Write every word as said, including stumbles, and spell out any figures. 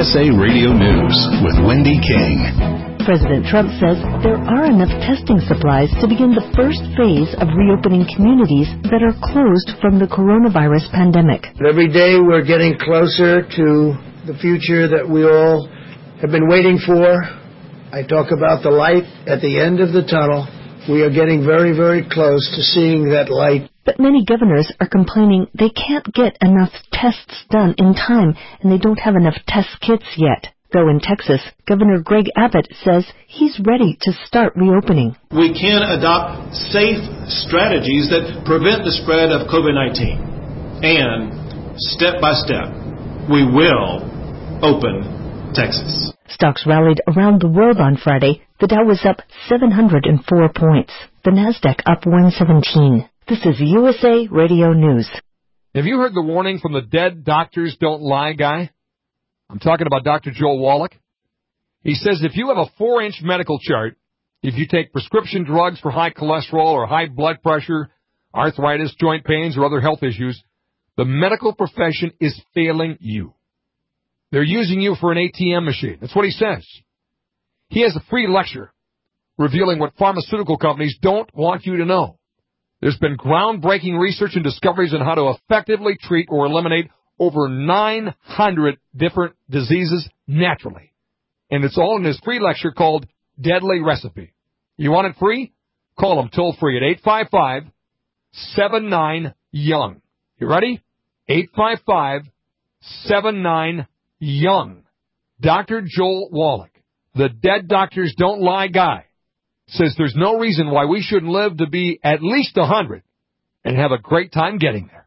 S A Radio News with Wendy King. President Trump says there are enough testing supplies to begin the first phase of reopening communities that are closed from the coronavirus pandemic. Every day we're getting closer to the future that we all have been waiting for. I talk about the light at the end of the tunnel. We are getting very, very close to seeing that light. But many governors are complaining they can't get enough tests done in time, and they don't have enough test kits yet. Though in Texas, Governor Greg Abbott says he's ready to start reopening. We can adopt safe strategies that prevent the spread of COVID nineteen. And step by step, we will open Texas. Stocks rallied around the world on Friday. The Dow was up seven hundred four points. The Nasdaq up one seventeen. This is U S A Radio News. Have you heard the warning from the dead doctors don't lie guy? I'm talking about Doctor Joel Wallach. He says if you have a four-inch medical chart, if you take prescription drugs for high cholesterol or high blood pressure, arthritis, joint pains, or other health issues, the medical profession is failing you. They're using you for an A T M machine. That's what he says. He has a free lecture revealing what pharmaceutical companies don't want you to know. There's been groundbreaking research and discoveries on how to effectively treat or eliminate over nine hundred different diseases naturally. And it's all in his free lecture called Deadly Recipe. You want it free? Call him toll free at eight five five, seven nine, young. You ready? eight five five, seven nine, young. Doctor Joel Wallach, the dead doctors don't lie guy, says there's no reason why we shouldn't live to be at least one hundred and have a great time getting there.